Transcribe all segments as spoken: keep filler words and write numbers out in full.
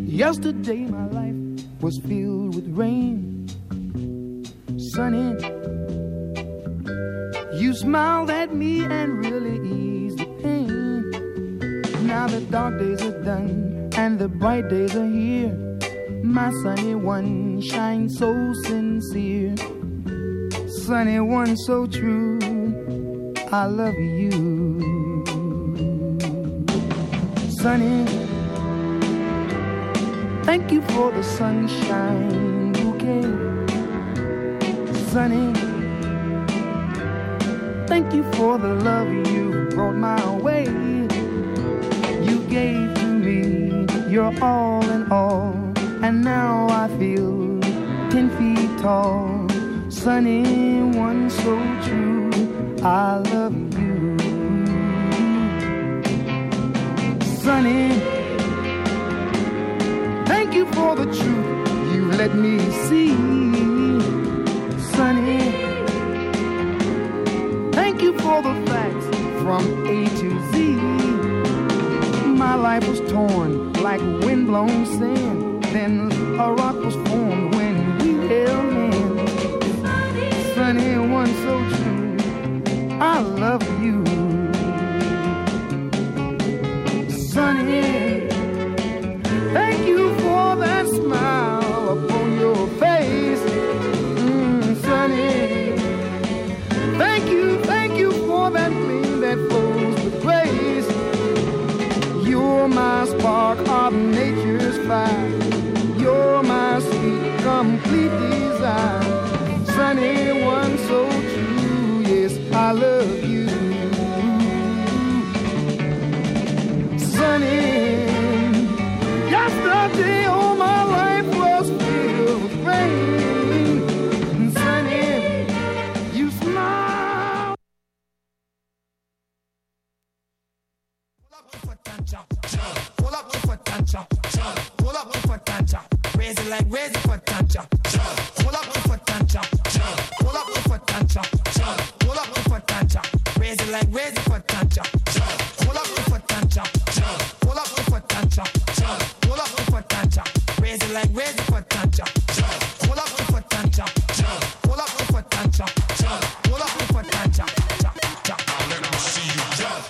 Yesterday my life was filled with rain. Sunny, you smiled at me and really eased the pain. Now the dark days are done and the bright days are here. My sunny one shines so sincere. Sunny one so true, I love you. Sunny, thank you for the sunshine bouquet. Sunny, thank you for the love you brought my way. You gave to me your all in all, and now I feel ten feet tall. Sunny one so true, I love you. Sunny, thank you for the truth you let me see. Sunny, thank you for the facts from A to Z. My life was torn like windblown sand, then a rock was formed when we held hands. Sunny one so true, I love you. Sunny, thank you for that smile upon your face. Mm, Sunny, thank you, thank you for that flame that flows with grace. You're my spark of nature's fire. You're my sweet, complete desire. Sunny one so true, yes, I love you. Sunny, yesterday all my life was filled with rain. Sunny, you smile. Pull up with a tancha, pull up with a tancha, pull up with a tancha, raise it like raise it for tancha, pull up with a tancha, pull up with a tancha, pull up with a tancha, raise it like raise it for tancha, pull up with a tancha. Pull up with a tancha, pull up with a tancha, raise it like raise it for tancha. Pull up with a tancha, pull up with a tancha, pull up with a tancha. Now let me see you jump.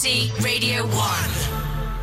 Odyssey Radio one.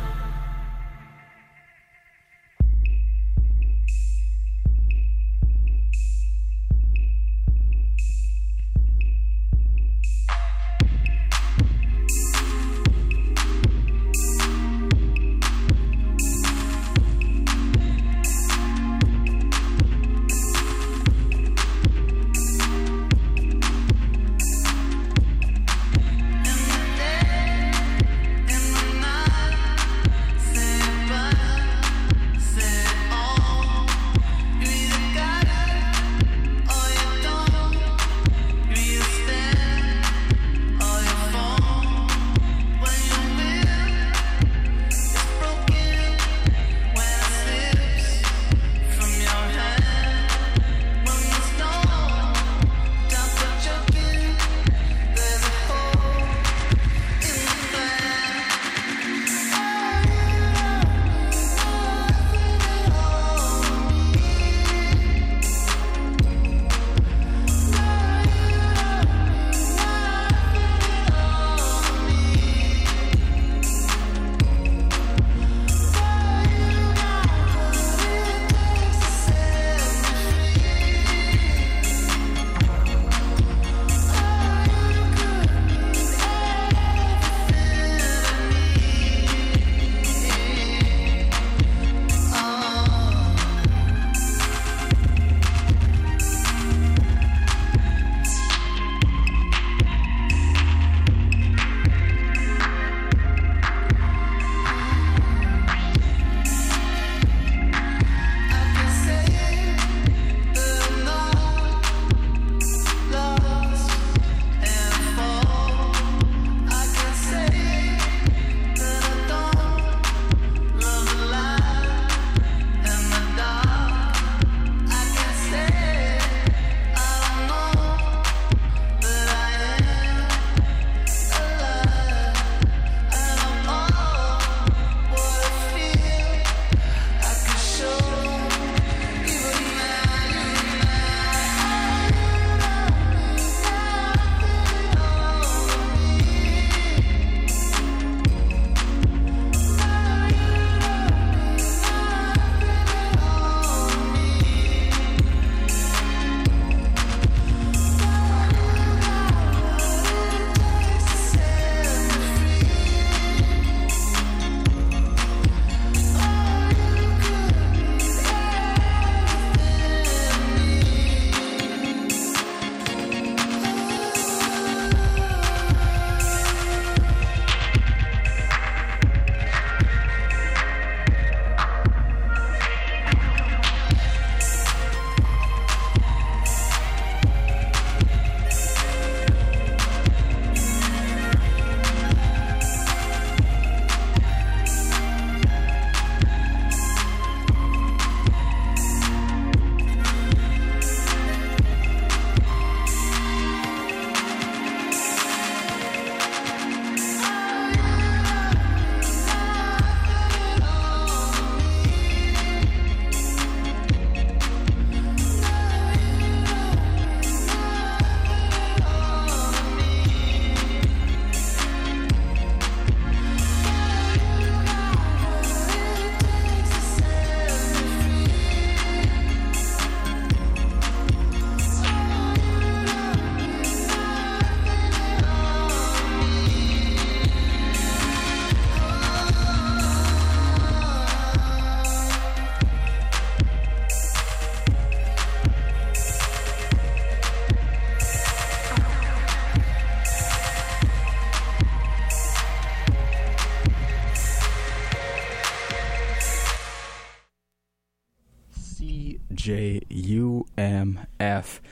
J U M F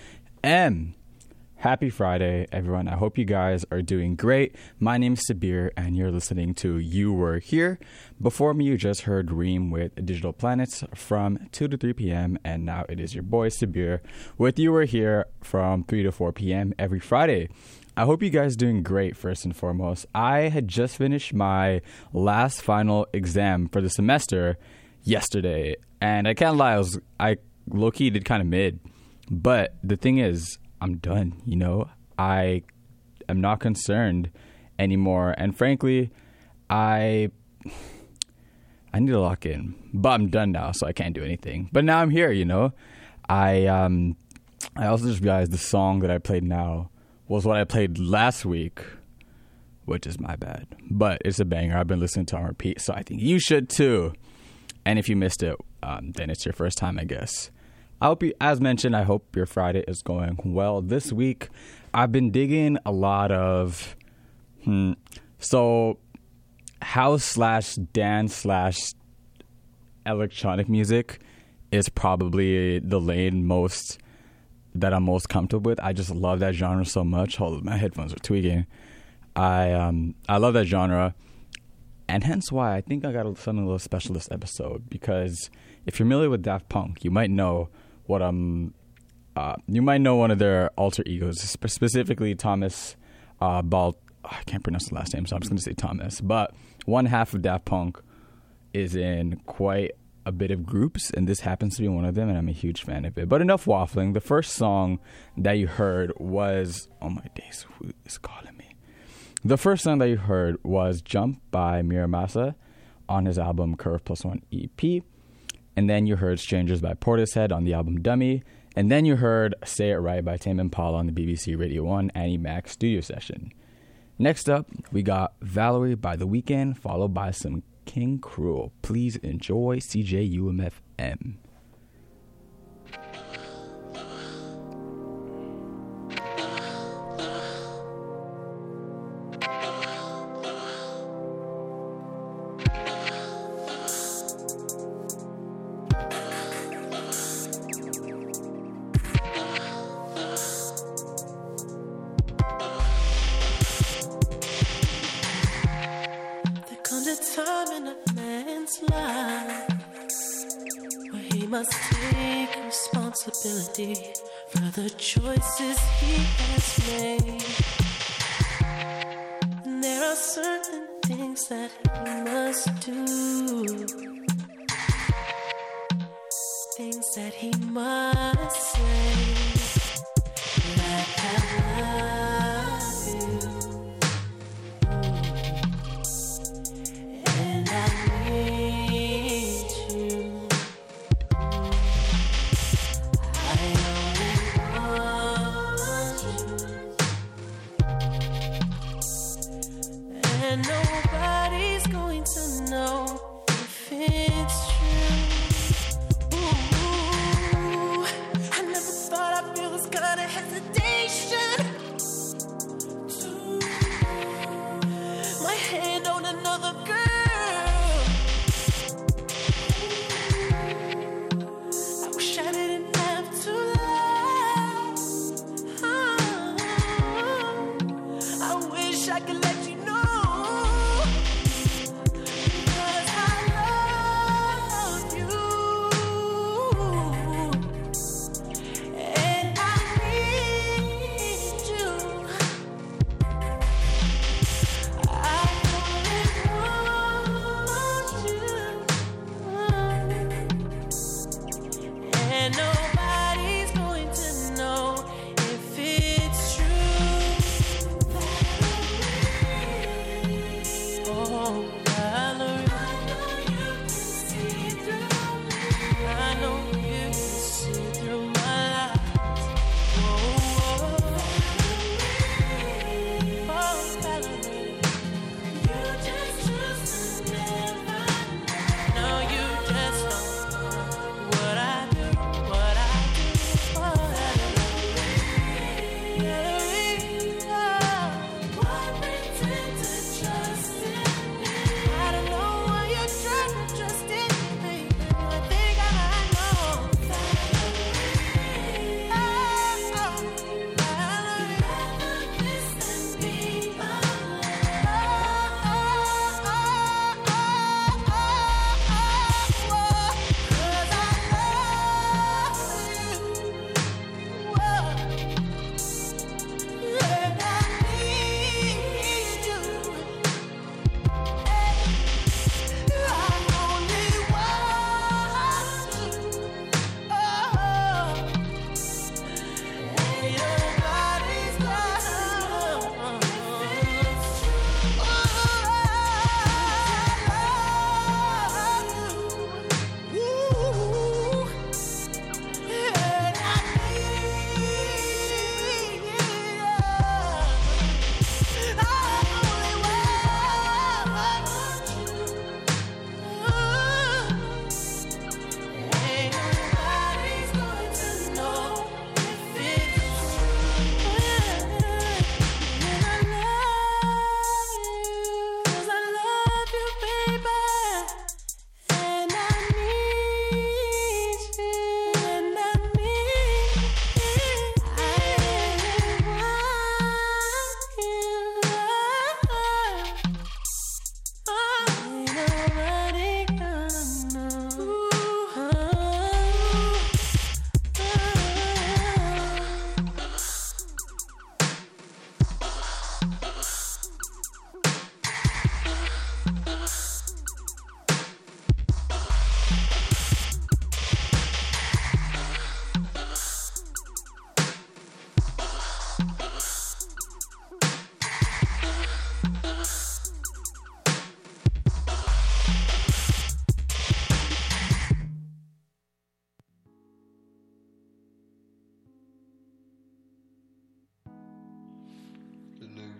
M. Happy Friday, everyone. I hope you guys are doing great. My name is Sabir, and you're listening to You Were Here. Before me, you just heard Reem with Digital Planets from two to three p.m., and now it is your boy Sabir with You Were Here from three to four p.m. every Friday. I hope you guys are doing great, first and foremost. I had just finished my last final exam for the semester yesterday, and I can't lie, I, was, I low-key did kind of mid. But the thing is, I'm done, you know? I am not concerned anymore. And frankly, I I need to lock in. But I'm done now, so I can't do anything. But now I'm here, you know. I um I also just realized the song that I played now was what I played last week, which is my bad. But it's a banger. I've been listening to it on repeat, so I think you should too. And if you missed it, um, then it's your first time, I guess. I hope you, as mentioned, I hope your Friday is going well. This week, I've been digging a lot of, hmm, so house slash dance slash electronic music is probably the lane most that I'm most comfortable with. I just love that genre so much. Hold on, my headphones are tweaking. I um I love that genre, and hence why I think I got something a little special this episode, because if you're familiar with Daft Punk, you might know what um uh you might know one of their alter egos, sp- specifically Thomas uh Bal. I can't pronounce the last name, so I'm just gonna say Thomas. But one half of Daft Punk is in quite a bit of groups, and this happens to be one of them, and I'm a huge fan of it. But enough waffling. The first song that you heard was, oh my days, who is calling me? The first song that you heard was Jump by Miramasa on his album Curve Plus One E P. And then you heard Strangers by Portishead on the album Dummy. And then you heard Say It Right by Tame Impala on the B B C Radio one Annie Mac studio session. Next up, we got Valerie by The Weeknd, followed by some King Cruel. Please enjoy C J U M F M. For the choices he has made, and there are certain things that he must do, things that he must say, like I love you, and I need you. And nobody's going to know if it's true. Ooh, I never thought I'd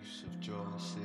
use of Jaw City.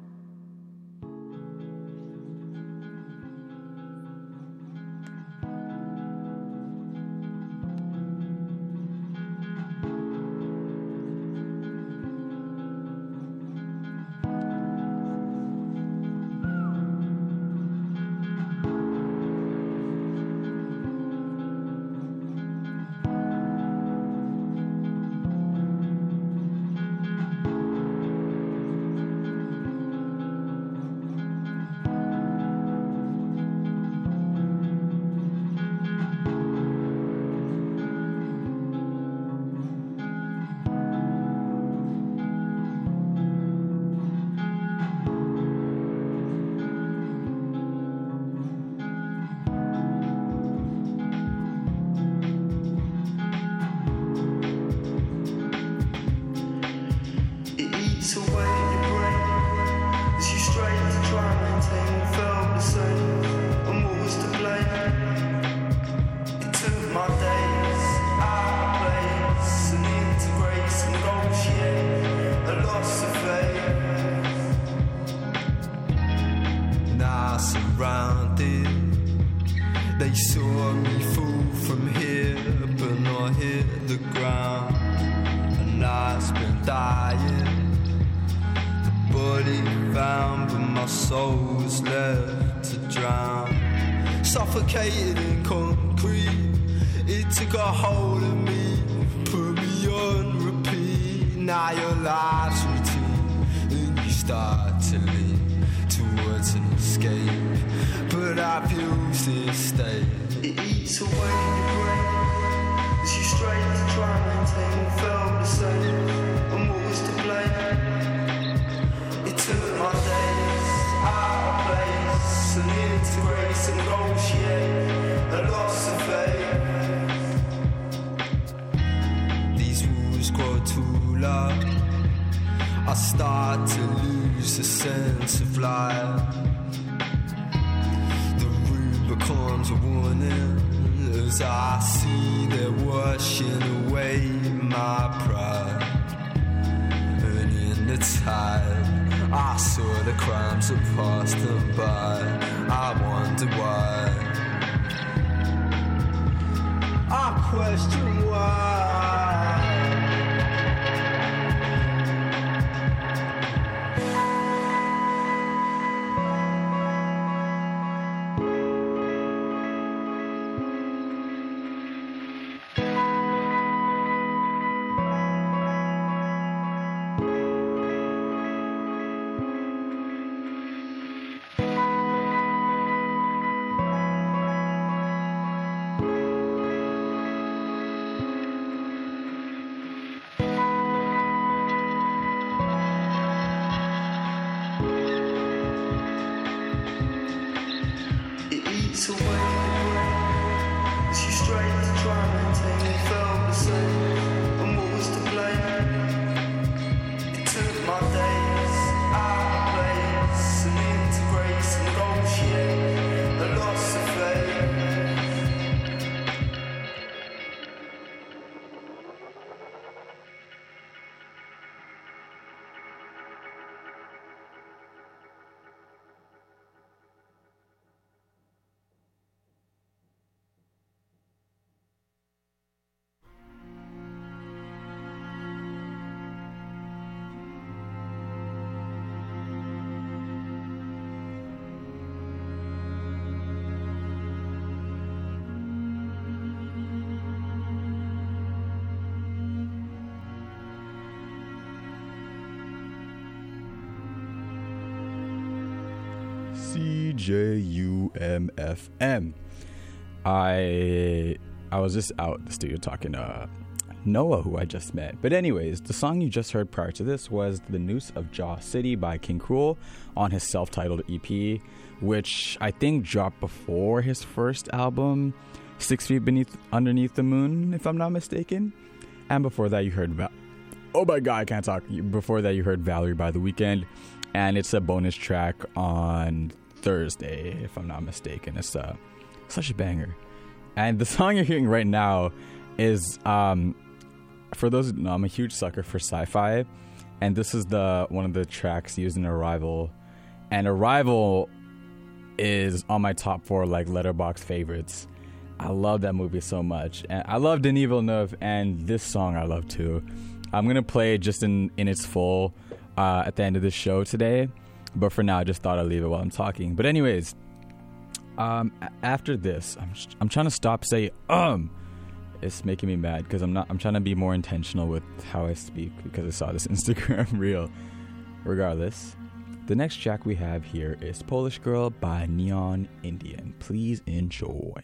Suffocated in concrete, it took a hold of me, put me on repeat. Now your life's routine, and you start to lean towards an escape. But I've used this state. It eats away your brain as you strain to try and maintain. Felt the same, and what was to blame? It took my days out of place and integrate and negotiate a loss of faith. These rules grow too loud. I start to lose the sense of life. The Rubicon's a warning as I see they're washing away my pride. And in the tide I saw the crimes that passed them by. I wonder why. I question why. C J U M F M. I I was just out in the studio talking to Noah, who I just met. But anyways, the song you just heard prior to this was The Noose of Jaw City by King Cruel on his self-titled E P, which I think dropped before his first album, Six Feet Beneath Underneath the Moon, if I'm not mistaken. And before that you heard Val- oh my god, I can't talk. Before that you heard Valerie by The Weeknd, and it's a bonus track on Thursday, if I'm not mistaken. It's uh, such a banger. And the song you're hearing right now is, um, for those who know, I'm a huge sucker for sci-fi, and this is the one of the tracks used in Arrival, and Arrival is on my top four like Letterboxd favorites. I love that movie so much, and I love Denis Villeneuve, and this song I love too. I'm gonna play it just in in its full uh, at the end of the show today, but for now I just thought I'd leave it while I'm talking. But anyways, um, after this, I'm I'm trying to stop saying um. It's making me mad because I'm not. I'm trying to be more intentional with how I speak because I saw this Instagram reel. Regardless, the next track we have here is Polish Girl by Neon Indian. Please enjoy.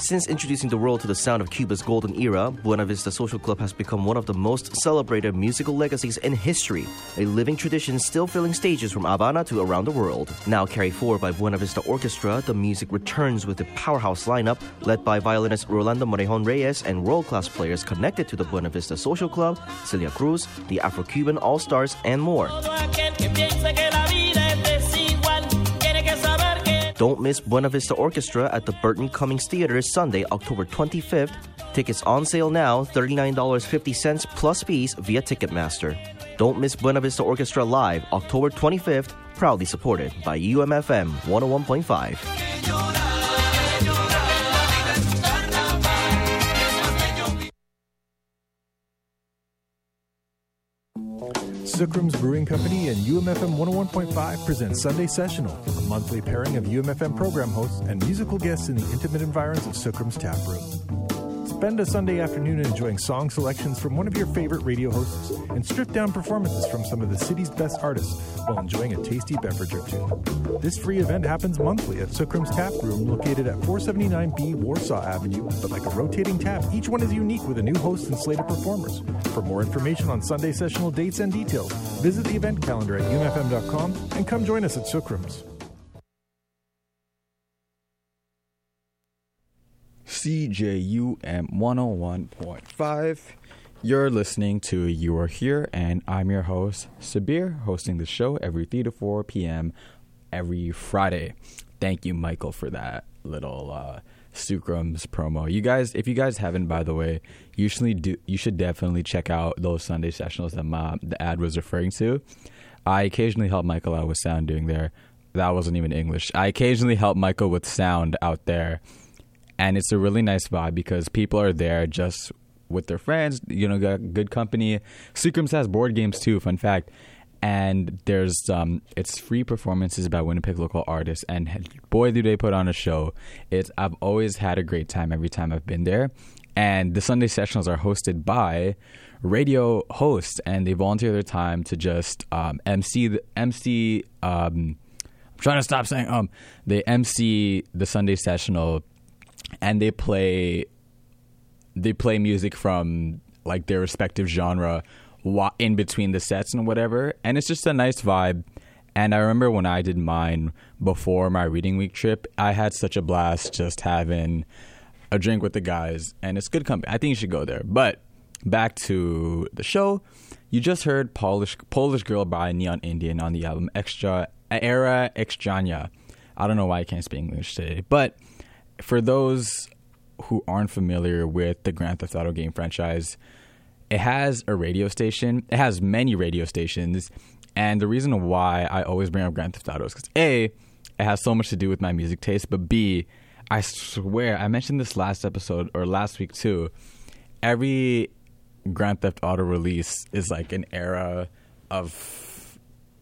Since introducing the world to the sound of Cuba's golden era, Buena Vista Social Club has become one of the most celebrated musical legacies in history, a living tradition still filling stages from Havana to around the world. Now carried forward by Buena Vista Orchestra, the music returns with a powerhouse lineup led by violinist Rolando Morejon Reyes and world-class players connected to the Buena Vista Social Club, Celia Cruz, the Afro-Cuban All-Stars, and more. Don't miss Buena Vista Orchestra at the Burton Cummings Theater Sunday, October twenty-fifth. Tickets on sale now, thirty-nine dollars and fifty cents plus fees via Ticketmaster. Don't miss Buena Vista Orchestra live, October twenty-fifth, proudly supported by U M F M one oh one point five. Sucrum's Brewing Company and U M F M one oh one point five present Sunday Sessional, a monthly pairing of U M F M program hosts and musical guests in the intimate environs of Sucrum's Tap Room. Spend a Sunday afternoon enjoying song selections from one of your favorite radio hosts and stripped-down performances from some of the city's best artists while enjoying a tasty beverage or two. This free event happens monthly at Sucrum's Tap Room, located at four seventy-nine B Warsaw Avenue, but like a rotating tap, each one is unique with a new host and slate of performers. For more information on Sunday Sessional dates and details, visit the event calendar at U M F M dot com and come join us at Sucrum's. C J U M one oh one point five. You're listening to You Are Here, and I'm your host, Sabir, hosting the show every three to four p.m. every Friday. Thank you, Michael, for that little uh, Sucrum's promo. You guys, if you guys haven't, by the way, usually do you should definitely check out those Sunday sessionals that my, the ad was referring to. I occasionally help Michael out with sound doing there. That wasn't even English. I occasionally help Michael with sound out there. And it's a really nice vibe because people are there just with their friends, you know, got good company. Sucrum's has board games too, fun fact. And there's, um, it's free performances by Winnipeg local artists. And boy, do they put on a show. It's, I've always had a great time every time I've been there. And the Sunday sessionals are hosted by radio hosts, and they volunteer their time to just um, M C, the, M C, um, I'm trying to stop saying, um, they M C the Sunday sessional. And they play, they play music from like their respective genre in between the sets and whatever. And it's just a nice vibe. And I remember when I did mine before my reading week trip, I had such a blast just having a drink with the guys. And it's good company. I think you should go there. But back to the show. You just heard Polish Polish Girl by Neon Indian on the album Extra Era Extraña. I don't know why I can't speak English today, but for those who aren't familiar with the Grand Theft Auto game franchise, it has a radio station. It has many radio stations. And the reason why I always bring up Grand Theft Auto is because A, it has so much to do with my music taste, but B, I swear, I mentioned this last episode or last week too, every Grand Theft Auto release is like an era of,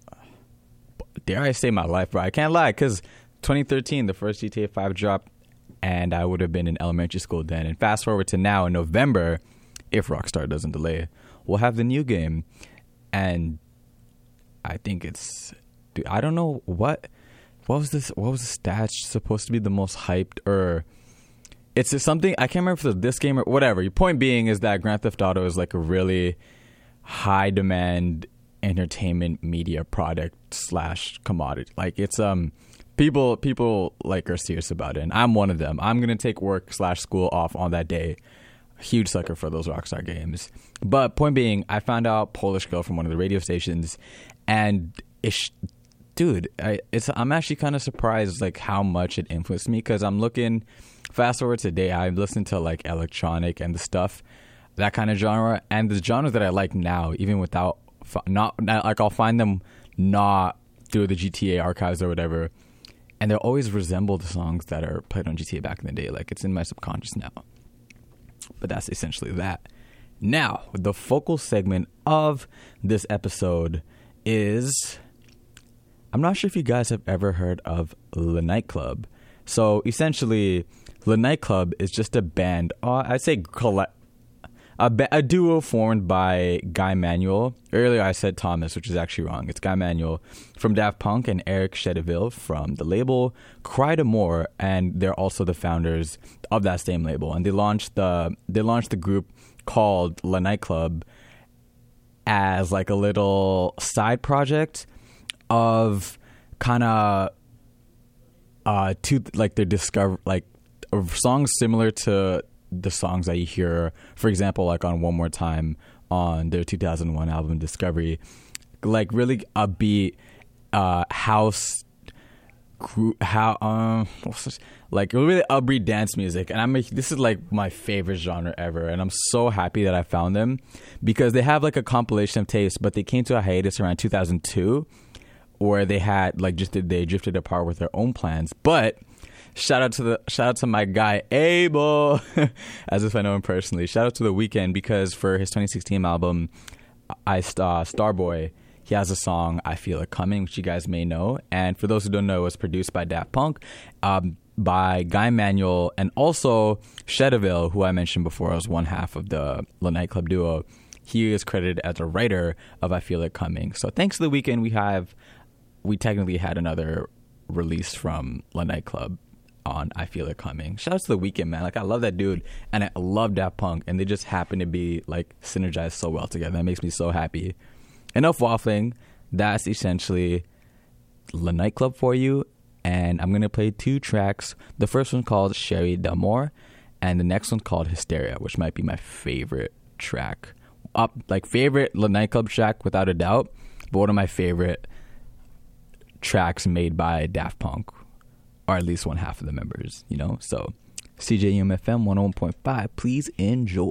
dare I say my life, bro. I can't lie, because twenty thirteen, the first G T A five dropped, and I would have been in elementary school then. And fast forward to now in November, if Rockstar doesn't delay, we'll have the new game. And I think it's, dude, I don't know what, what was this, what was the stats supposed to be the most hyped, or it's something, I can't remember if it's this game or whatever. Your point being is that Grand Theft Auto is like a really high demand entertainment media product slash commodity. Like it's, um, People, people like are serious about it, and I'm one of them. I'm gonna take work slash school off on that day. Huge sucker for those Rockstar games. But point being, I found out Polish Girl from one of the radio stations, and it's, dude, I, it's I'm actually kind of surprised like how much it influenced me, because I'm looking fast forward today. I listen to like electronic and the stuff, that kind of genre, and the genres that I like now, even without not, not like I'll find them not through the G T A archives or whatever. And they'll always resemble the songs that are played on G T A back in the day. Like, it's in my subconscious now. But that's essentially that. Now, the focal segment of this episode is, I'm not sure if you guys have ever heard of Le Nightclub. So, essentially, Le Nightclub is just a band. Uh, I'd say, colle- a, ba- a duo formed by Guy Manuel. Earlier I said Thomas, which is actually wrong. It's Guy Manuel from Daft Punk and Eric Chedeville from the label Cry to More, and they're also the founders of that same label. And they launched the they launched the group called La Nightclub as like a little side project of kind of uh to like their discover like songs similar to the songs that you hear, for example, like on One More Time on their two thousand one album Discovery, like really upbeat uh house group, how um like really upbeat dance music. And I'm a, this is like my favorite genre ever, and I'm so happy that I found them because they have like a compilation of tapes, but they came to a hiatus around two thousand two where they had like just they drifted apart with their own plans. But shout out to the shout out to my guy Abel, as if I know him personally. Shout out to The Weeknd because for his twenty sixteen album, I uh, Starboy, he has a song I Feel It Coming, which you guys may know. And for those who don't know, it was produced by Daft Punk, um, by Guy Manuel, and also Chedeville, who I mentioned before was one half of the La Nightclub duo. He is credited as a writer of I Feel It Coming. So thanks to The Weeknd, we have we technically had another release from La Nightclub on I Feel It Coming. Shout out to The Weeknd, man. Like, I love that dude, and I love Daft Punk, and they just happen to be like synergized so well together. That makes me so happy. Enough waffling. That's essentially La Nightclub for you, and I'm gonna play two tracks. The first one's called Sherry D'Amour, and the next one's called Hysteria, which might be my favorite track. Up like favorite La Nightclub track without a doubt, but one of my favorite tracks made by Daft Punk, or at least one half of the members, you know? So, C J U M F M one oh one point five, please enjoy.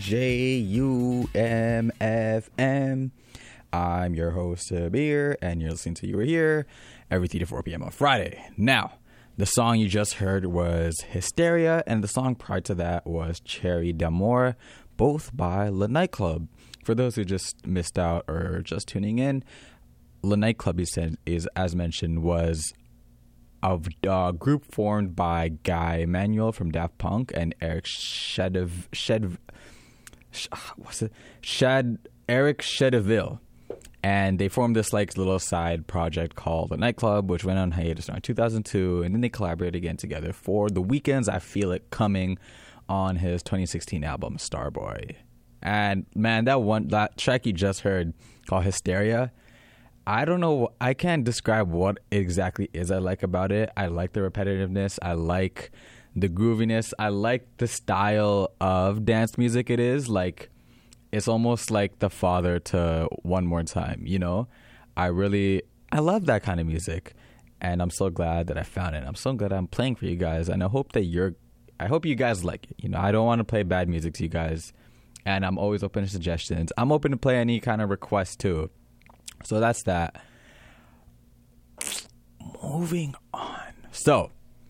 J U M F M. I'm your host, Sabir, and you're listening to You Were Here every three to four p.m. on Friday. Now, the song you just heard was Hysteria, and the song prior to that was Cherry d'Amour, both by Le Nightclub. For those who just missed out or just tuning in, Le Nightclub, he said, is, as mentioned, was a uh, group formed by Guy Emanuel from Daft Punk and Eric Shadev, Shed, Sh, what's it? Shad, Eric Shedeville. And they formed this like little side project called The Nightclub, which went on hiatus around two thousand two, and then they collaborated again together for The Weeknd's I Feel It Coming on his twenty sixteen album Starboy. And man, that one that track you just heard called Hysteria, I don't know, I can't describe what exactly is I like about it. I like the repetitiveness, I like the grooviness, I like the style of dance music it is. Like, it's almost like the father to One More Time, you know? I really, I love that kind of music, and I'm so glad that I found it. I'm so glad I'm playing for you guys, and I hope that you're, I hope you guys like it. You know, I don't want to play bad music to you guys, and I'm always open to suggestions. I'm open to play any kind of request too. So that's that. Moving on. So,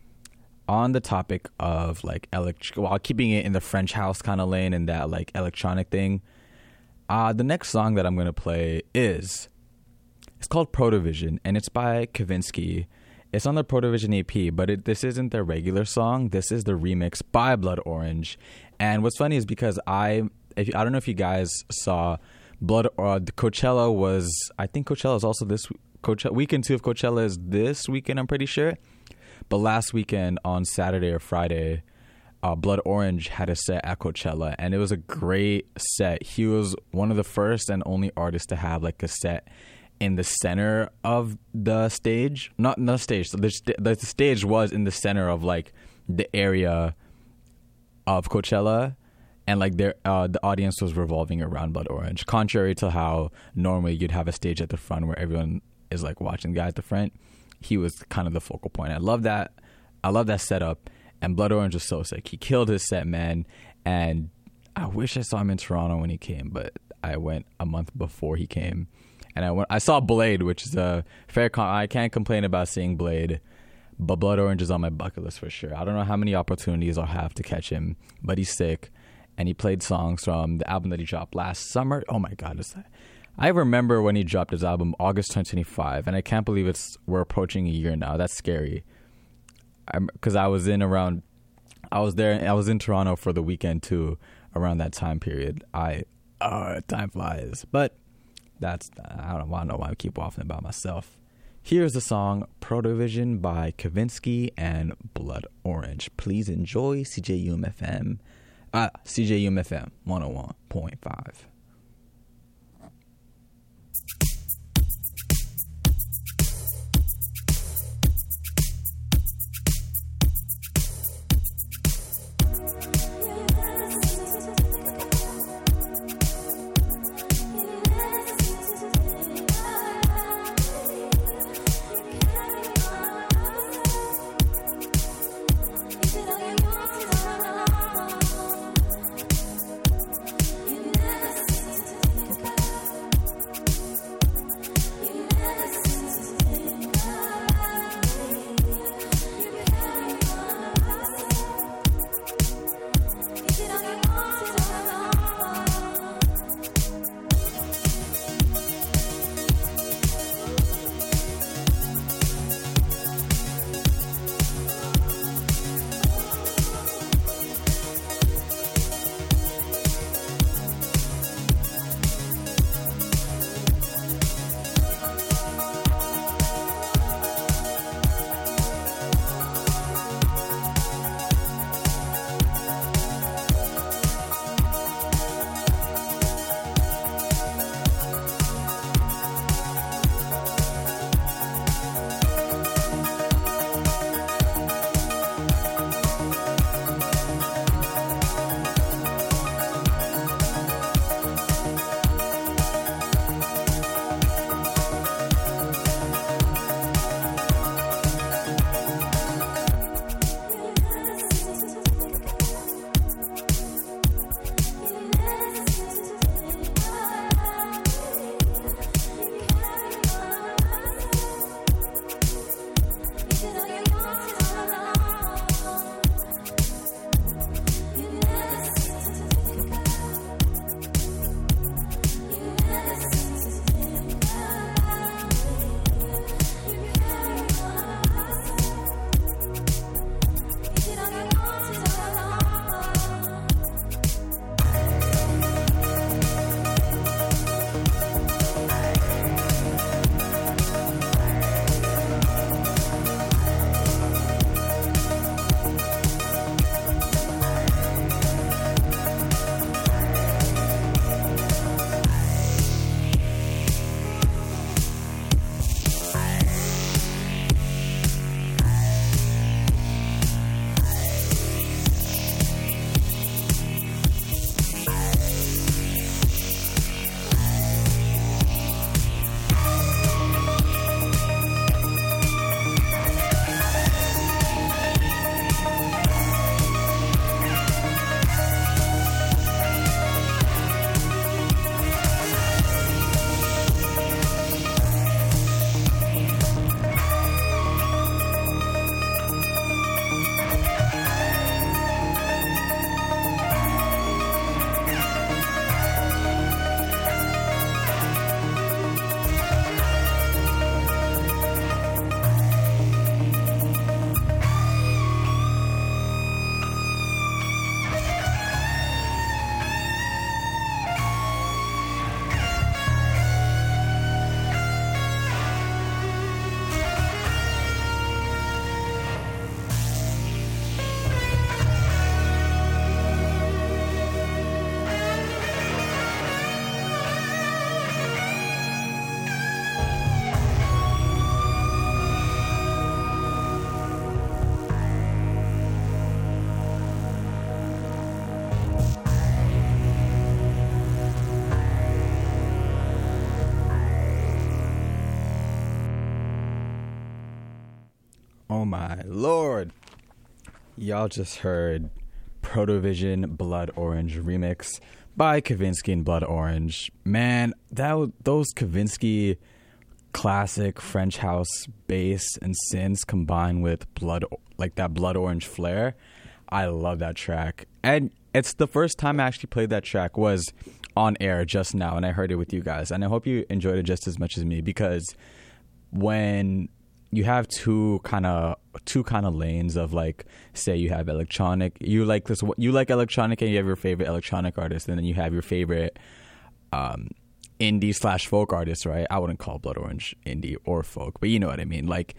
on the topic of like elect, while keeping it in the French house kind of lane and that like electronic thing, uh, the next song that I'm going to play is, it's called Protovision, and it's by Kavinsky. It's on the Protovision E P, but it, this isn't their regular song. This is the remix by Blood Orange. And what's funny is because I, if, I don't know if you guys saw Blood, uh, Coachella was, I think Coachella is also this, Coachella, weekend two of Coachella is this weekend, I'm pretty sure. But last weekend on Saturday or Friday, uh, Blood Orange had a set at Coachella, and it was a great set. He was one of the first and only artists to have like a set in the center of the stage. Not in the stage. So the, st- the stage was in the center of like the area of Coachella, and like there, uh, the audience was revolving around Blood Orange. Contrary to how normally you'd have a stage at the front where everyone is like watching the guy at the front. He was kind of the focal point. I love that. I love that setup. And Blood Orange was so sick. He killed his set, man. And I wish I saw him in Toronto when he came, but I went a month before he came. And I went. I saw Blade, which is a fair. Con- I can't complain about seeing Blade, but Blood Orange is on my bucket list for sure. I don't know how many opportunities I'll have to catch him, but he's sick. And he played songs from the album that he dropped last summer. Oh my God, is that? I remember when he dropped his album August twenty twenty-five, and I can't believe it's we're approaching a year now. That's scary. Because I was in around, I was there, I was in Toronto for the weekend too, around that time period. I, uh, time flies. But that's, I don't want to know why I keep waffling about myself. Here's the song Protovision by Kavinsky and Blood Orange. Please enjoy C J U M F M, uh, C J U M F M one oh one point five. You never Oh my lord. Y'all just heard Protovision Blood Orange remix by Kavinsky and Blood Orange. Man, that was, those Kavinsky classic French house bass and synths combined with blood, like that Blood Orange flair. I love that track. And it's the first time I actually played that track was on air just now, and I heard it with you guys. And I hope you enjoyed it just as much as me, because when you have two kind of two kind of lanes of, like, say you have electronic, you like this, you like electronic, and you have your favorite electronic artist, and then you have your favorite um, indie slash folk artist, right? I wouldn't call Blood Orange indie or folk, but you know what I mean. Like,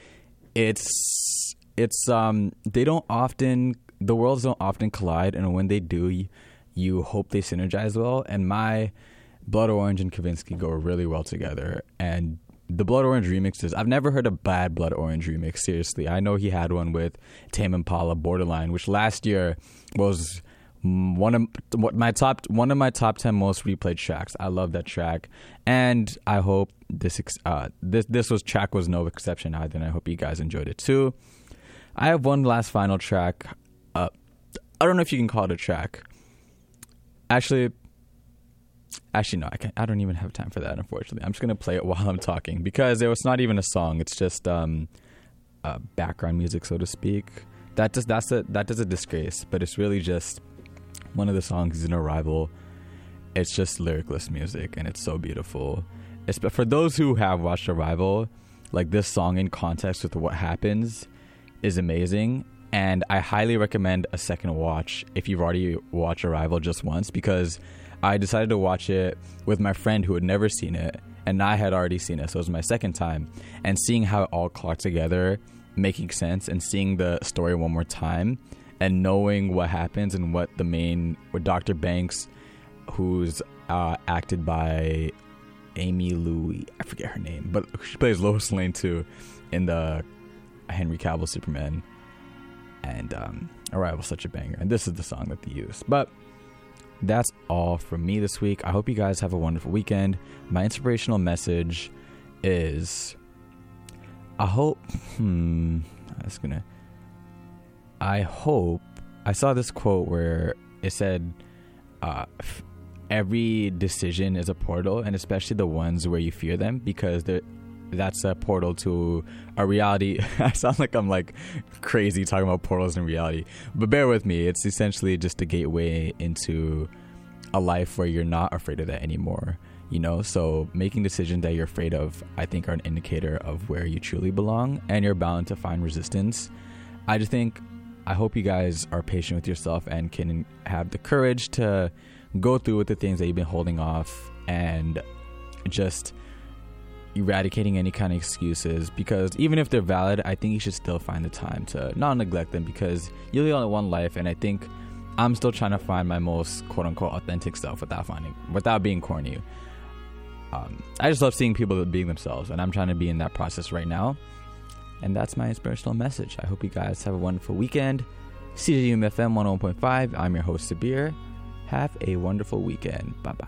it's it's um they don't often the worlds don't often collide, and when they do, you, you hope they synergize well. And my Blood Orange and Kavinsky go really well together, and the Blood Orange remixes, I've never heard a bad Blood Orange remix, seriously. I know he had one with Tame Impala, Borderline, which last year was one of my top one of my top ten most replayed tracks. I love that track, and I hope this uh, this this was track was no exception either, and I hope you guys enjoyed it too. I have one last final track. Uh, I don't know if you can call it a track. Actually, Actually, no, I can't, I don't even have time for that, unfortunately. I'm just going to play it while I'm talking, because it was not even a song. It's just um, uh, background music, so to speak. That does, that's a, that does a disgrace, but it's really just one of the songs in Arrival. It's just lyricless music, and it's so beautiful. It's, but for those who have watched Arrival, like, this song in context with what happens is amazing, and I highly recommend a second watch if you've already watched Arrival just once, because I decided to watch it with my friend who had never seen it, and I had already seen it, so it was my second time. And seeing how it all clocked together, making sense, and seeing the story one more time, and knowing what happens and what the main, with Doctor Banks, who's uh, acted by Amy Louie, I forget her name, but she plays Lois Lane too in the Henry Cavill Superman. And um, Arrival's such a banger, and this is the song that they use. But that's all from me this week. I hope you guys have a wonderful weekend. My inspirational message is, I hope, hmm, I was gonna, I hope, I saw this quote where it said, uh, f- every decision is a portal, and especially the ones where you fear them, because they're, that's a portal to a reality. I sound like I'm like crazy talking about portals in reality, but bear with me. It's essentially just a gateway into a life where you're not afraid of that anymore, you know? So making decisions that you're afraid of, I think, are an indicator of where you truly belong, and you're bound to find resistance. I just think, I hope you guys are patient with yourself and can have the courage to go through with the things that you've been holding off, and just eradicating any kind of excuses, because even if they're valid, I think you should still find the time to not neglect them, because you only have one life. And I think I'm still trying to find my most quote-unquote authentic self without finding without being corny. um, I just love seeing people being themselves, and I'm trying to be in that process right now. And that's my inspirational message. I hope you guys have a wonderful weekend. C J U M F M one oh one point five. I'm your host, Sabir. Have a wonderful weekend. Bye-bye.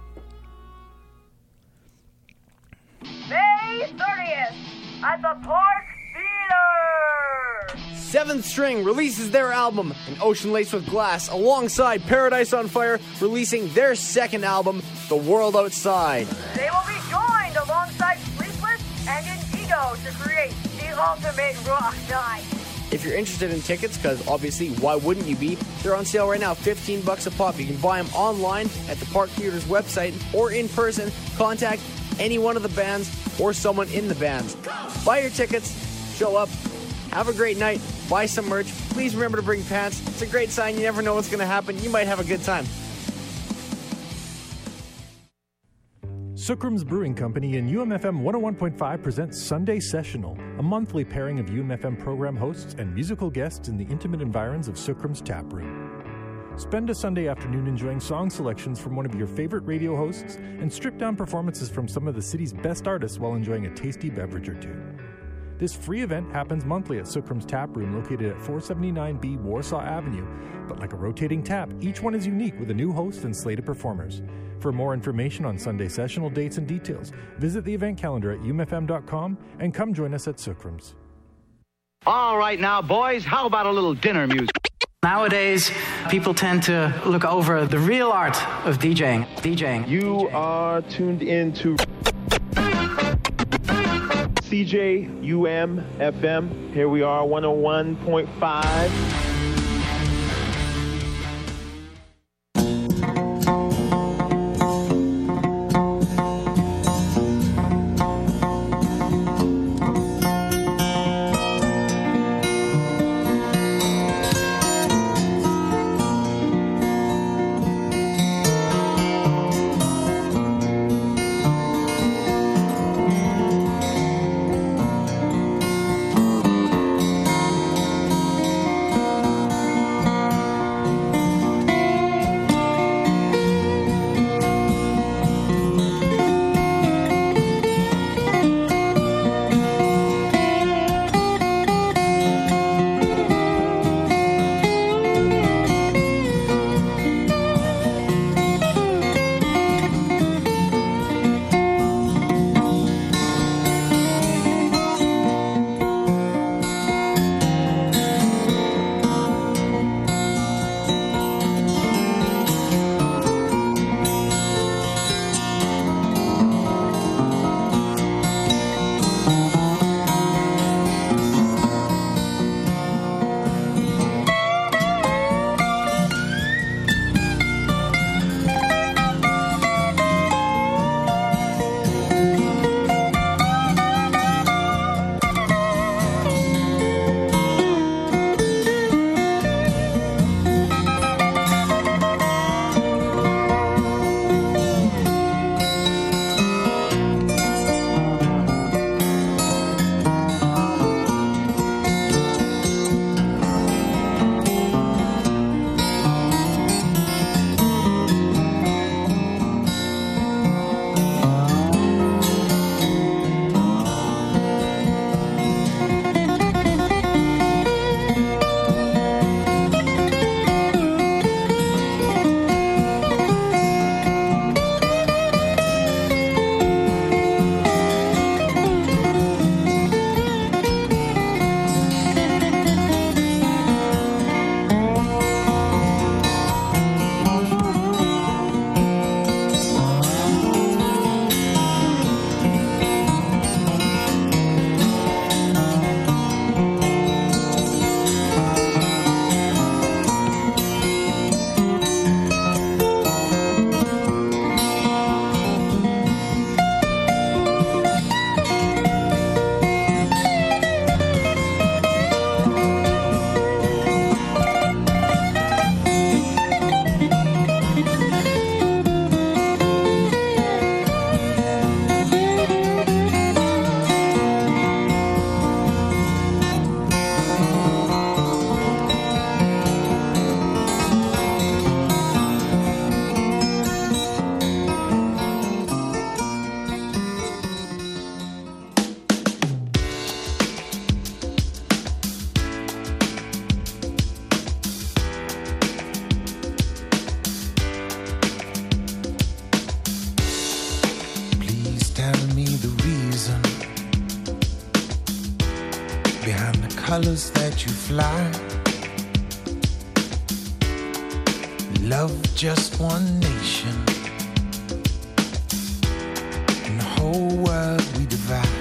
May thirtieth at the Park Theater. Seventh String releases their album, An Ocean Laced with Glass, alongside Paradise on Fire, releasing their second album, The World Outside. They will be joined alongside Sleepless and Indigo to create the ultimate rock night. If you're interested in tickets, because obviously, why wouldn't you be? They're on sale right now, fifteen bucks a pop. You can buy them online at the Park Theater's website, or in person. Contact any one of the bands or someone in the bands. Buy your tickets, show up, have a great night, buy some merch. Please remember to bring pants. It's a great sign. You never know what's going to happen. You might have a good time. Sukram's Brewing Company and U M F M one oh one point five presents Sunday Sessional, a monthly pairing of U M F M program hosts and musical guests in the intimate environs of Sukram's Tap Room. Spend a Sunday afternoon enjoying song selections from one of your favorite radio hosts and stripped-down performances from some of the city's best artists while enjoying a tasty beverage or two. This free event happens monthly at Sukram's Tap Room, located at four seventy-nine B Warsaw Avenue. But like a rotating tap, each one is unique with a new host and slate of performers. For more information on Sunday Sessional dates and details, visit the event calendar at u m f m dot com and come join us at Sukram's. All right now, boys, how about a little dinner music? Nowadays, people tend to look over the real art of DJing. DJing. You are tuned into C J U M F M. Here we are, one oh one point five. colors that you fly. Love just one nation, and the whole world we divide.